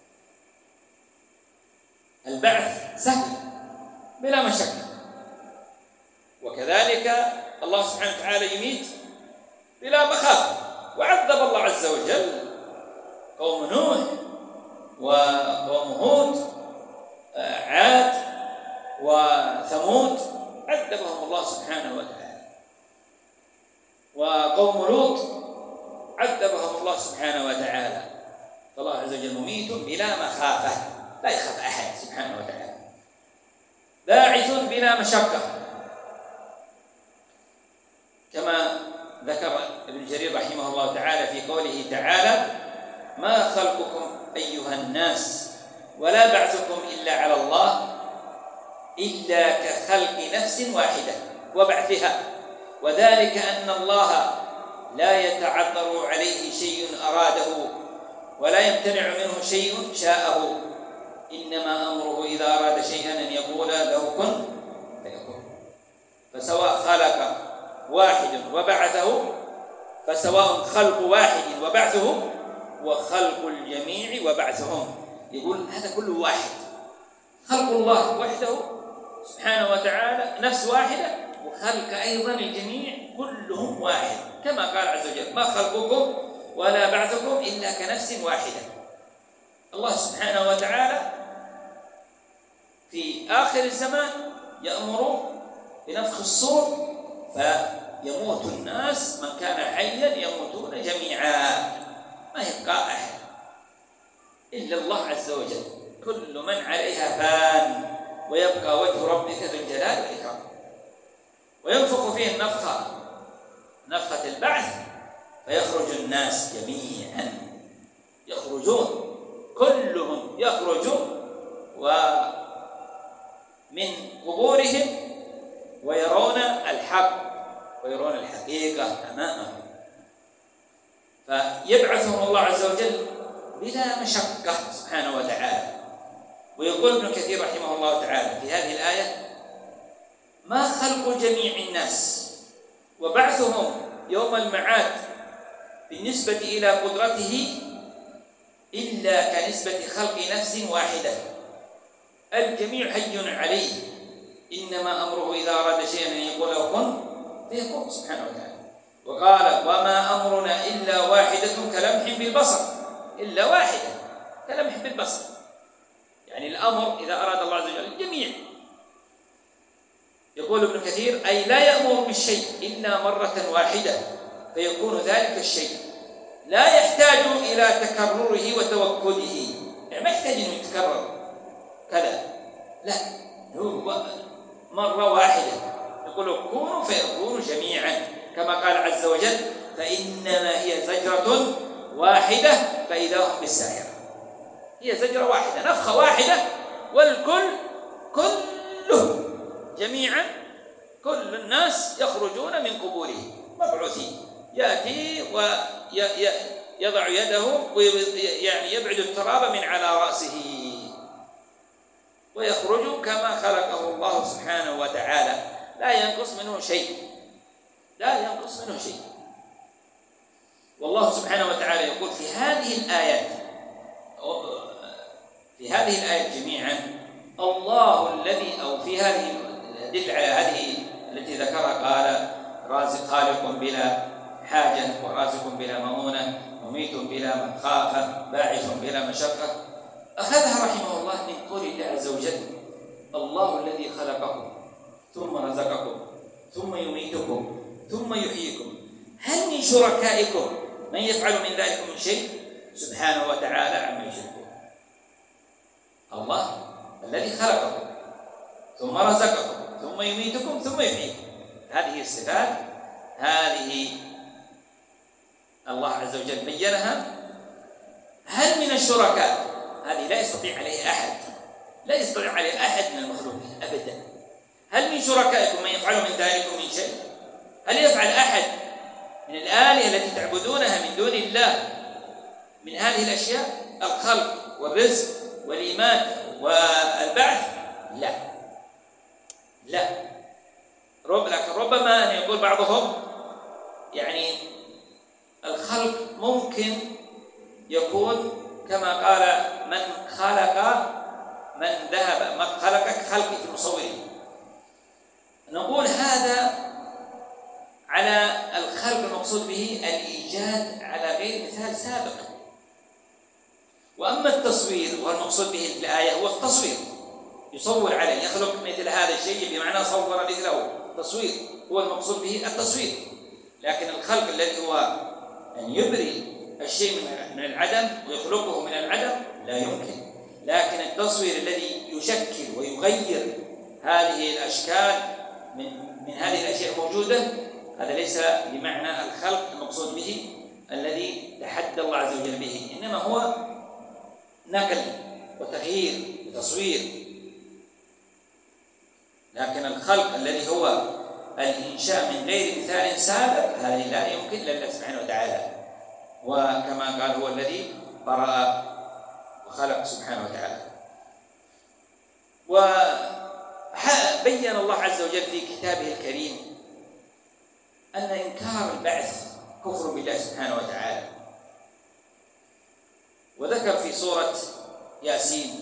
البعث سهل بلا مشقة، وكذلك الله سبحانه وتعالى يميت بلا مخافة. وعذب الله عز وجل قوم نوح وقوم هود، عاد وثمود، عذبهم الله سبحانه وتعالى. وقوم لوط عذبهم الله سبحانه وتعالى. فالله عز وجل مميت بلا مخافة، لا يخاف أحد سبحانه وتعالى. باعث بلا مشقة، كما ذكر ابن جرير رحمه الله تعالى في قوله تعالى: ما خلقكم أيها الناس ولا بعثكم إلا على الله إلا كخلق نفس واحدة وبعثها، وذلك أن الله لا يتعذر عليه شيء أراده ولا يمتنع منه شيء شاءه، إنما أمره إذا أراد شيئا أن يقول له كن فيكون. فسواء خلق واحد وبعثه، فسواء خلق واحد وبعثه وخلق الجميع وبعثهم، يقول هذا كله واحد. خلق الله وحده سبحانه وتعالى نفس واحدة، وخلق أيضا الجميع كلهم واحد، كما قال عز وجل ما خلقكم ولا بعثكم إلا كنفس واحدة. الله سبحانه وتعالى في آخر الزمان يأمر بنفخ الصور فيموت الناس، من كان حيا يموتون جميعا، ما يبقى أحد إلا الله عز وجل. كل من عليها فان ويبقى وجه ربك ذو الجلال والإكرام. وينفخ فيه النفخة نفخة البعث فيخرج الناس جميعا، يخرجون كلهم يخرجون ومن قبورهم ويرون الحق ويرون الحقيقة أمامهم، فيبعثهم الله عز وجل بلا مشقة سبحانه وتعالى. ويقول ابن كثير رحمه الله تعالى في هذه الآية ما خلق جميع الناس وبعثهم يوم المعاد بالنسبة إلى قدرته إلا كنسبة خلق نفس واحدة، الجميع حي عليه، إنما أمره إذا أراد شيئا أن يقول له كن فيكون سبحانه وتعالى. وقال وما أمرنا إلا واحدة كلمح بالبصر، إلا واحدة كلمح بالبصر، يعني الأمر إذا أراد الله عز وجل الجميع. يقول ابن كثير أي لا يأمر بالشيء إلا مرة واحدة فيكون ذلك الشيء، لا يحتاج إلى تكرره وتوكده، يعني ما يحتاج أنه يتكرر كذا، لا، هو مرة واحدة يقول كونوا فيكونوا جميعا، كما قال عز وجل فإنما هي زجرة واحدة فإذا هم بالساهرة. هي زجرة واحدة، نفخة واحدة، والكل كله جميعا كل الناس يخرجون من قبورهم مبعوثين، يأتي ويضع يده يعني يبعد التراب من على رأسه ويخرج كما خلقه الله سبحانه وتعالى، لا ينقص منه شيء، لا ينقص منه شيء. والله سبحانه وتعالى يقول في هذه الآيات في هذه الآيات جميعا الله الذي أو في هذه الدل على هذه التي ذكرها قال رازق خالق بلا حاجة ورازق بلا مؤونة مميت بلا مخافة باعث بلا مشقة، أخذها رحمه الله من قول الله عز وجل الله الذي خلقكم ثم رزقكم ثم يميتكم ثم يحييكم هل من شركائكم من يفعل من ذلك من شيء سبحانه وتعالى عما يشركون. الله الذي خلقكم ثم رزقكم ثم يميتكم ثم يحييكم، هذه الصفات هذه الله عز وجل بينها. هل من الشركاء هذه لا يستطيع عليه أحد، لا يستطيع عليه أحد من المخلوقين أبدا. هل من شركائكم من يفعل من ذلك من شيء؟ هل يفعل أحد من الآلهة التي تعبدونها من دون الله من هذه الأشياء الخلق والرزق والإماتة والبعث؟ لا لا رب لكن ربما أن يقول بعضهم يعني الخلق ممكن يكون كما قال من خلق من ذهب من خلقك خلقي في المصورين، نقول هذا على الخلق المقصود به الإيجاد على غير مثال سابق. وأما التصوير والمقصود به في الآية هو التصوير، يصور عليه يخلق مثل هذا الشيء بمعنى صور مثله، تصوير هو المقصود به التصوير. لكن الخلق الذي هو أن يبري الشيء من العدم ويخلقه من العدم لا يمكن. لكن التصوير الذي يشكل ويغير هذه الأشكال من, من هذه الأشياء الموجودة هذا ليس بمعنى الخلق المقصود به الذي تحدى الله عز وجل به، إنما هو نقل وتغيير وتصوير. لكن الخلق الذي هو الإنشاء من غير مثال سابق هذه لا يمكن لله سبحانه وتعالى، وكما قال هو الذي برأ وخلق سبحانه وتعالى. وبين الله عز وجل في كتابه الكريم أن إنكار البعث كفر بالله سبحانه وتعالى، وذكر في سورة ياسين: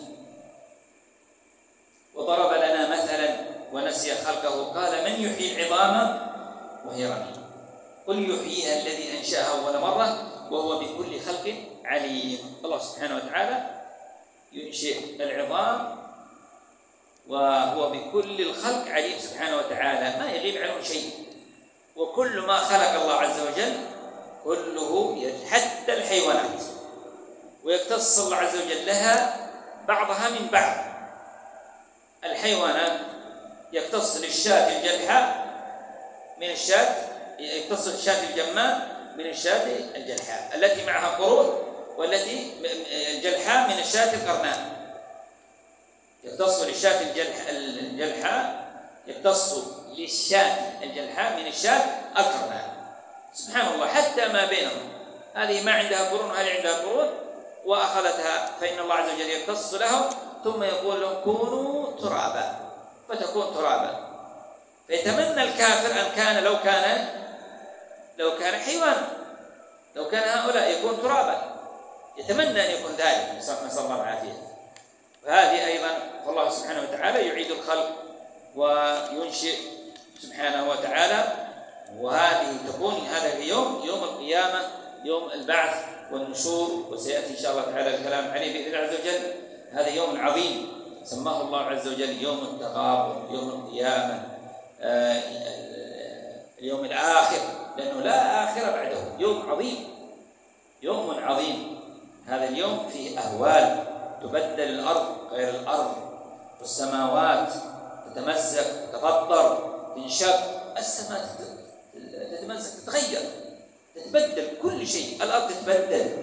وضرب لنا مثلا ونسي خلقه قال من يحيي العظام وهي رميم قل يحييها الذي أنشأها أول مرة وهو بكل خلق عليم. الله سبحانه وتعالى ينشئ العظام وهو بكل الخلق عليم سبحانه وتعالى، ما يغيب عنه شيء، وكل ما خلق الله عز وجل كله حتى الحيوانات، ويقتص الله عز وجل لها بعضها من بعض. الحيوانات يقتص للشاة الجلحاء من الشاة يقتص الشاة الجماء من الشاة الجلحاء التي معها قرون، والتي الجلحاء من الشاة القرناء. يقتص للشاة الجلحاء يقتص للشاة الجلحاء من الشاة القرناء. سبحان الله، حتى ما بينهم، هذه ما عندها قرون وهذه عندها قرون، وأخذتها، فإن الله عز وجل يقتص لهم ثم يقول لهم كونوا ترابا فتكون ترابا. فيتمنى الكافر أن كان لو كان لو كان حيوانا، لو كان هؤلاء يكون ترابا، يتمنى أن يكون ذلك، نسأل الله العافية. وهذه أيضا فالله سبحانه وتعالى يعيد الخلق وينشئ سبحانه وتعالى، وهذه تكون هذا اليوم يوم القيامة، يوم البعث والنشور، وسيأتي إن شاء الله تعالى الكلام عليه بإذن الله عز وجل. هذا يوم عظيم سماه الله عز وجل يوم التغابن، يوم القيامة، آه اليوم الآخر، لأنه لا آخر بعده، يوم عظيم، يوم عظيم. هذا اليوم فيه أهوال، تبدل الأرض غير الأرض، والسماوات تتمزق تتفطر تنشق، السماء تتمزق تتغير تتبدل، كل شيء، الأرض تتبدل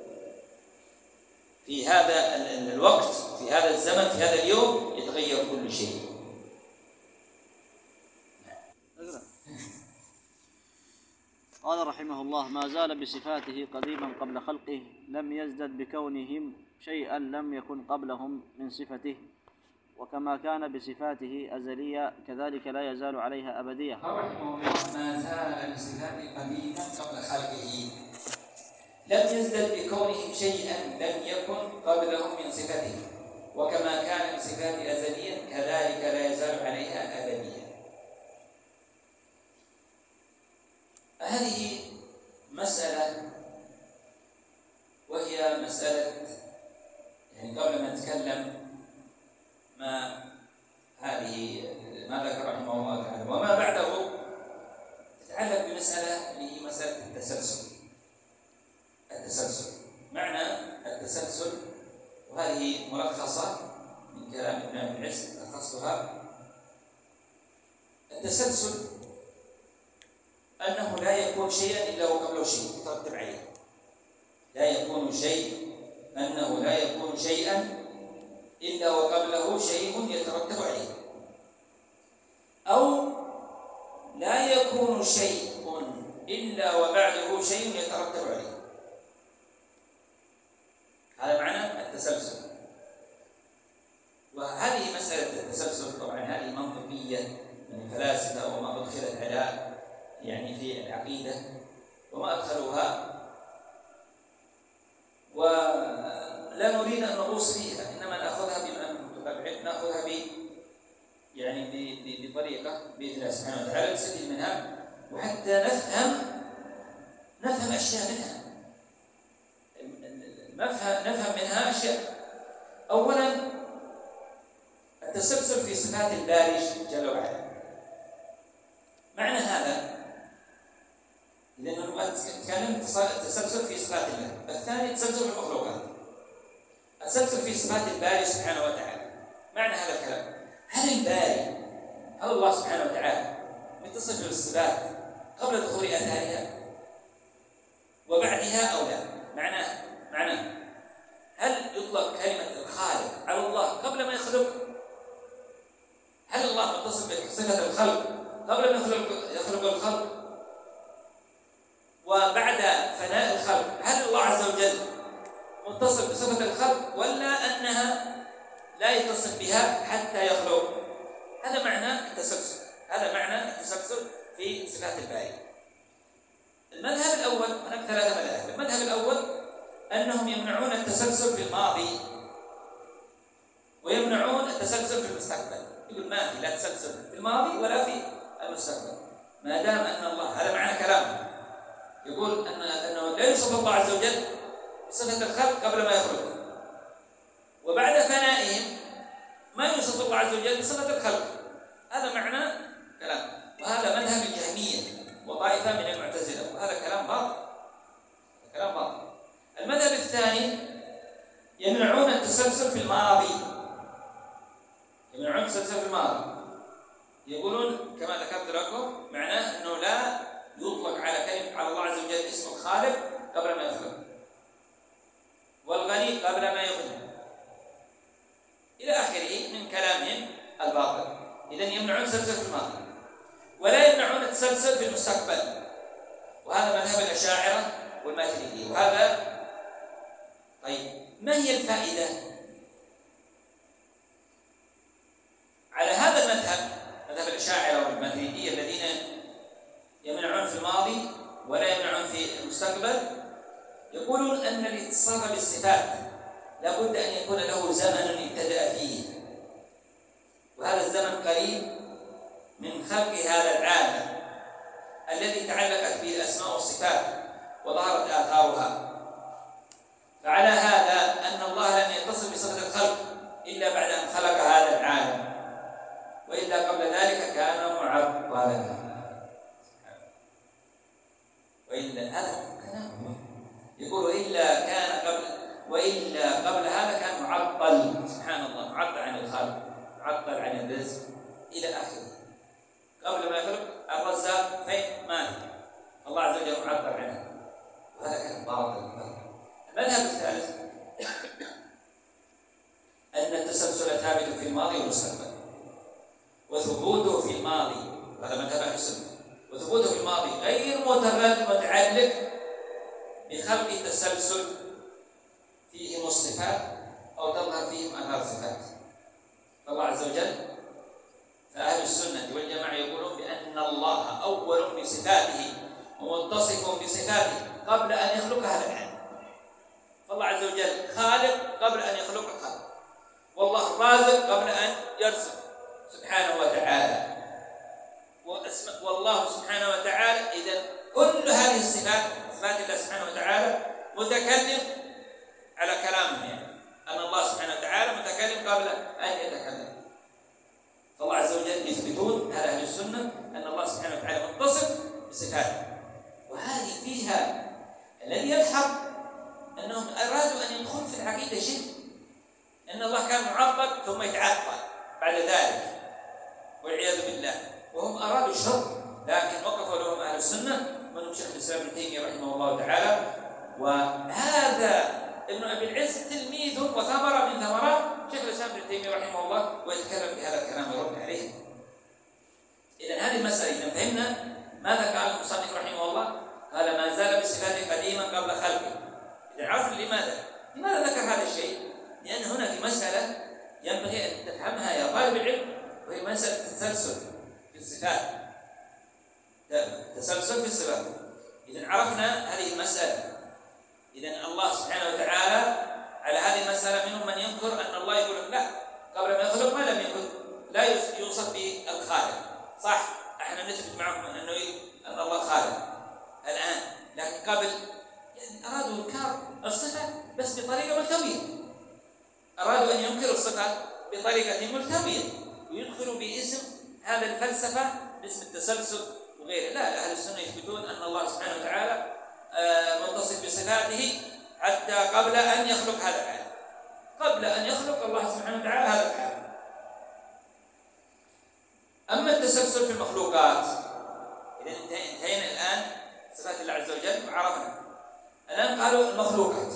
في هذا الوقت، في هذا الزمن، في هذا اليوم يتغير كل شيء. قال رحمه الله: ما زال بصفاته قديما قبل خلقه، لم يزدد بكونهم شيئا لم يكن قبلهم من صفته، وكما كان بصفاته أزلية كذلك لا يزال عليها أبدية. رحمه الله: ما زال بصفاته قديما قبل خلقه، لم يزدد بكونهم شيئا لم يكن قبلهم من صفته، وكما كان بصفاته أزليا كذلك لا يزال عليها أبدية. هذه مسألة، وهي مسألة يعني قبل ما نتكلم ما هذه ما ذكر رحمه الله تعالى وما بعده، تتعلق بمسألة اللي هي مسألة التسلسل. التسلسل معنى التسلسل، وهذه ملخصة من كلام ابن أبي العز لخصتها. التسلسل أنه لا يكون شيئا إلا وقبله شيء يترتب عليه، لا يكون شيء أنه لا يكون شيئا إلا وقبله شيء يترتب عليه، أو لا يكون شيء إلا وبعده شيء يترتب عليه. هذا معنى التسلسل. وهذه مسألة التسلسل طبعا هذه منطقية من الفلاسفة، وما أدخلت على يعني في العقيدة وما أدخلوها، ولا نريد أن نغوص فيها، إنما نأخذها بما نأخذها ب يعني بطريقة بإذن الله سبحانه وتعالى نستفيد منها، وحتى نفهم نفهم أشياء منها، نفهم منها أشياء. أولا التسلسل في صفات الباري جل وعلا. معنى هذا إذا نتكلم التسلسل في صفات الله. الثاني التسلسل في المخلوقات، التسلسل في صفات الباري سبحانه وتعالى. معنى هذا الكلام، هل الباري هل الله سبحانه وتعالى متصف بالصفات قبل دخول آثارها وبعدها أو لا؟ معناه معناه هل يطلق كلمة الخالق على الله قبل ما يخلق؟ هل الله متصف بصفة الخلق قبل ما يخلق وبعد فناء الخلق، هل الله عز وجل متصل بصفة الخلق ولا أنها لا يتصل بها حتى يخلق؟ هذا معنى التسلسل، هذا معنى التسلسل في صفات الباري. المذهب الأول، هناك ثلاثة مذاهب. المذهب الأول أنهم يمنعون التسلسل في الماضي ويمنعون التسلسل في المستقبل، يقول ما في لا تسلسل في الماضي ولا في المستقبل، ما دام أن الله، هذا معنى كلامه، يقول أن أنه لا يوصف الله عز وجل بصفة الخلق قبل ما يخلق، وبعد فنائهم ما يوصف الله عز وجل بصفة الخلق، هذا معنى كلام. وهذا مذهب الجهمية وطائفة من المعتزلة، وهذا كلام باطل، كلام باطل. المذهب الثاني يمنعون التسلسل في الماضي، يمنعون التسلسل في الماضي، يقولون كما ذكرت لكم معناه أنه لا يطلق على كلمة على الله عز وجل اسم الخالق قبل ما يخلق، والغني قبل ما يغني، إلى آخره من كلامهم الباطل. إذن يمنعون التسلسل في الماضي ولا يمنعون التسلسل في المستقبل، وهذا مذهب الأشاعرة والماتريدية. وهذا طيب، ما هي الفائدة على هذا المذهب، مذهب الأشاعرة والماتريدية الذين يمنعون في الماضي ولا يمنعون في المستقبل؟ يقولون أن الاتصاف بالصفات لابد أن يكون له زمن ابتدأ فيه، وهذا الزمن قريب من خلق هذا العالم الذي تعلقت به الأسماء والصفات وظهرت آثارها. فعلى هذا أن الله لم يتصل بصفة الخلق إلا بعد أن خلق هذا العالم، وإلا قبل ذلك كان معطلا. وإلا هذا كلام يقول إلا كان قبل وإلا قبل هذا كان معطل، سبحان الله، معطل عن الخلق، معطل عن الرزق إلى آخره. قبل ما يخلق الرزاق فين؟ مالك، الله عز وجل معطل عنه، وهذا كان باطل. المذهب الثالث أن التسلسل ثابت في الماضي والمستقبل، وثبوته في الماضي، هذا مذهب أهل السنة، وثبوته في الماضي غير متعلق بخلق التسلسل فيهم الصفات أو تظهر فيهم أثار الصفات. فالله عز وجل، فأهل السنة والجماعة يقولون بأن الله أول بصفاته ومتصف بصفاته قبل أن يخلق هذا العالم. فالله عز وجل خالق قبل أن يخلق الخلق، والله رازق قبل أن يرزق سبحانه وتعالى، والله سبحانه وتعالى إذا كل هذه الصفات صفات الله سبحانه وتعالى متكلم على كلامه، يعني أن الله سبحانه وتعالى متكلم قبل أن يتكلم. فالله عز وجل يثبتون على أهل السنة أن الله سبحانه وتعالى متصف بصفاته، وهذه فيها الذي يلحق أنهم أرادوا أن يدخلوا في العقيدة شيء، أن الله كان معطل ثم يتعطل بعد ذلك والعياذ بالله، وهم أرادوا الشر، لكن وقفوا لهم أهل السنة منهم شيخ الإسلام ابن تيمية رحمه الله تعالى. وهذا ابن أبي العز تلميذ وثمرة من ثمرات شيخ الإسلام ابن تيمية رحمه الله، ويتكلم بهذا الكلام ويرد عليه. إذن هذه المسألة إذا فهمنا ماذا قال المصنف رحمه الله، قال ما زال بصفاته قديما قبل خلقه. إذا عرفنا لماذا لماذا ذكر هذا الشيء؟ لأن هنا في مسألة ينبغي أن تفهمها يا طالب العلم، وهي مسألة التسلسل في الصفات، تسلسل في الصفات. إذا عرفنا هذه المسألة، إذا الله سبحانه وتعالى على هذه المسألة منهم من ينكر أن الله يقول لا قبل ما يخلق ما لم يكن، لا يوصف بالخالق، صح؟ احنا نثبت معكم أنه أن الله خالق الآن، لكن قبل يعني أرادوا إنكار الصفة بس بطريقة ملتوية، أرادوا أن ينكروا الصفة بطريقة ملتوية ويدخلوا باسم هذا الفلسفة باسم التسلسل وغيره. لا، أهل السنة يثبتون أن الله سبحانه وتعالى متصف بصفاته حتى قبل أن يخلق هذا العالم، قبل أن يخلق الله سبحانه وتعالى هذا العالم. أما التسلسل في المخلوقات، إذا انتهينا الآن صفات الله عز وجل وعرفنا. الآن قالوا المخلوقات.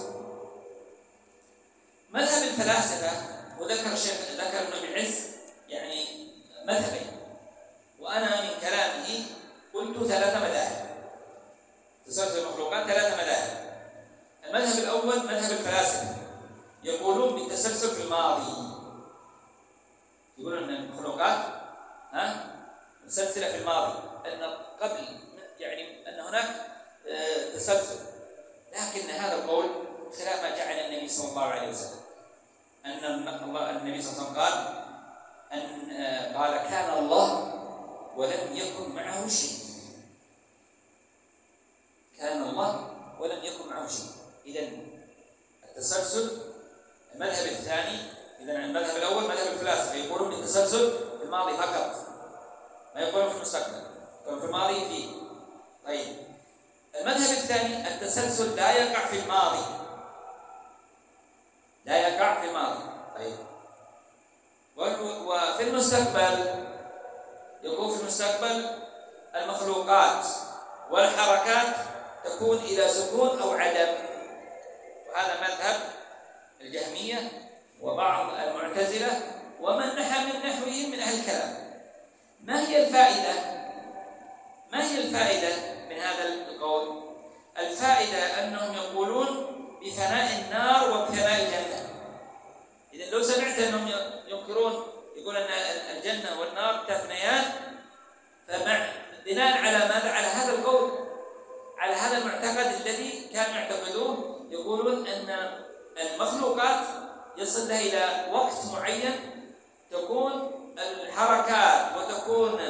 مذهب الفلاسفة، وذكر الشيخ ذكر ابن أبي العز يعني مذهبين، وأنا من كلامه قلت ثلاث مذاهب: تسلسل المخلوقات ثلاثة مذاهب. المذهب الأول مذهب الفلاسفة، يقولون بالتسلسل في الماضي، يقولون أن المخلوقات ها مسلسلة في الماضي، أن قبل يعني أن هناك تسلسل، لكن هذا القول خلاف ما جعل النبي صلى الله عليه وسلم، أن الله النبي صلى الله عليه وسلم قال أن قال كان الله ولم يكن معه شيء، كان الله ولم يكن معه شيء. إذن التسلسل المذهب الثاني، إذن المذهب الأول مذهب الفلاسفة يقولون بالتسلسل في الماضي فقط، ما يقولون في المستقبل، يقولون في الماضي فيه. طيب المذهب الثاني التسلسل لا يقع في الماضي، لا يقع في الماضي. طيب وفي المستقبل يقول في المستقبل المخلوقات والحركات تكون إلى سكون أو عدم، وهذا مذهب الجهمية وبعض المعتزلة ومن نحى من نحوهم من أهل الكلام. ما هي الفائدة؟ ما هي الفائدة من هذا القول؟ الفائدة أنهم يقولون بفناء النار وبفناء الجنة. إذن لو سمعت أنهم ينكرون يقول أن الجنة والنار تفنيان، فمع بناء على ماذا؟ على هذا القول، على هذا المعتقد الذي كانوا يعتقدون، يقولون أن المخلوقات يصل لها إلى وقت معين تكون الحركات وتكون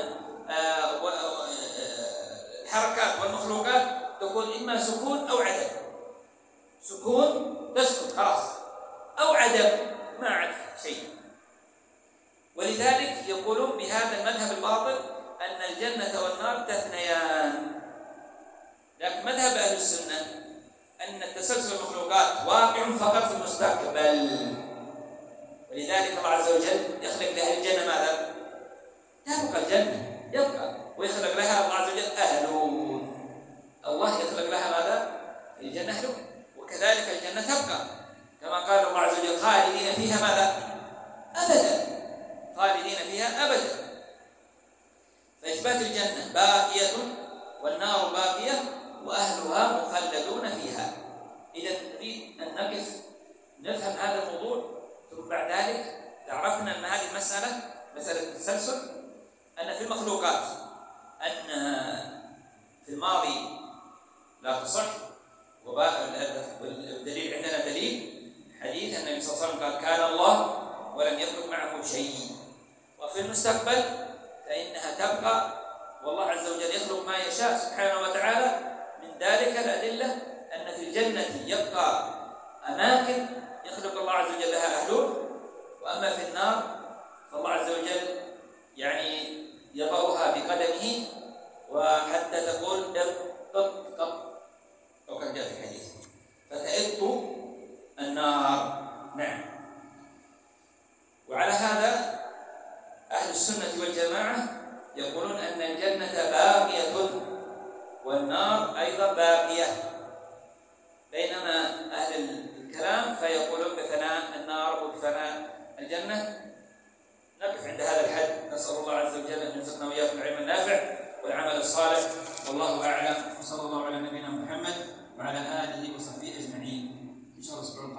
الحركات والمخلوقات تكون إما سكون أو عدم، سكون تسكت خلاص، أو عدم ما عاد شيء. ولذلك يقولون بهذا المذهب الباطل أن الجنة والنار تثنيان. لكن مذهب أهل السنة أن التسلسل المخلوقات واقع فقط في المستقبل، ولذلك الله عز وجل يخلق لأهل الجنة ماذا؟ تبقى الجنة، يبقى، ويخلق لها الله عز وجل أهلون، الله يخلق لها ماذا؟ الجنة أهلون، وكذلك الجنة تبقى كما قال الله عز وجل خالدين فيها ماذا؟ أبدا، خالدين فيها أبدا. فإثبات الجنة باقية والنار باقية وأهلها مخلدون فيها. إذا نريد أن نقف نفهم هذا الموضوع، ثم بعد ذلك عرفنا أن هذه المسألة مسألة التسلسل، أن في المخلوقات أن في الماضي لا تصح، والدليل عندنا دليل حديث النبي صلى الله عليه وسلم قال كان الله ولم يكن معه شيء. وفي المستقبل فإنها تبقى، والله عز وجل يخلق ما يشاء سبحانه وتعالى. من ذلك الأدلة أن في الجنة يبقى أماكن يخلق الله عز وجل لها أهلون، وأما في النار فالله عز وجل يعني يضعها بقدمه وحتى تقول قط قط أو كان جاء في الحديث فتئط النار. نعم. وعلى هذا أهل السنة والجماعة يقولون أن الجنة باقية والنار أيضا باقية، بينما أهل الكلام فيقولون بفناء النار وبفناء الجنة. نقف عند هذا الحد، نسأل الله عز وجل أن يرزقنا وإياكم العلم النافع والعمل الصالح، والله أعلم، وصلى الله على نبينا محمد وعلى آله وصحبه أجمعين. إن شاء الله سبحانه